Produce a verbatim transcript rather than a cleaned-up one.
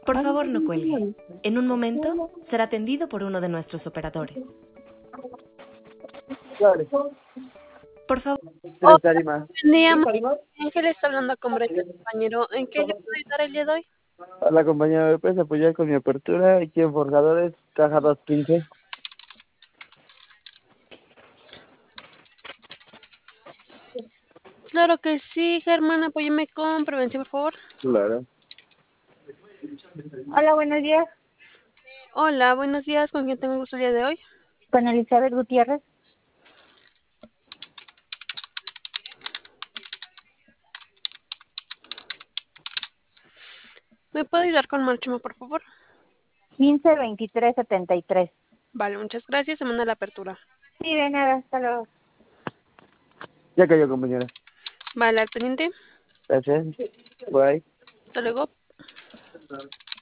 Por favor, no cuelgue. En un momento será atendido por uno de nuestros operadores. Dale. Por favor. Tres tarimas. Buen día, ¿Tres tarimas? Ángel está hablando con Brenda, compañero. ¿En qué le puedo ayudar el día de hoy? Hola compañero, ¿me puedes apoyar con mi apertura aquí en Forjadores, caja doscientos quince? Claro que sí, Germán, apóyeme con prevención, por favor. Claro. Hola, buenos días. Hola, buenos días. ¿Con quién tengo gusto el día de hoy? Con Elizabeth Gutiérrez. ¿Me puede ayudar con Marchimo, por favor? quince veintitrés setenta y tres. Vale, muchas gracias. Se manda la apertura. Sí, de nada, hasta luego. Ya cayó compañera. Vale, al pendiente. Gracias. Bye. Hasta luego.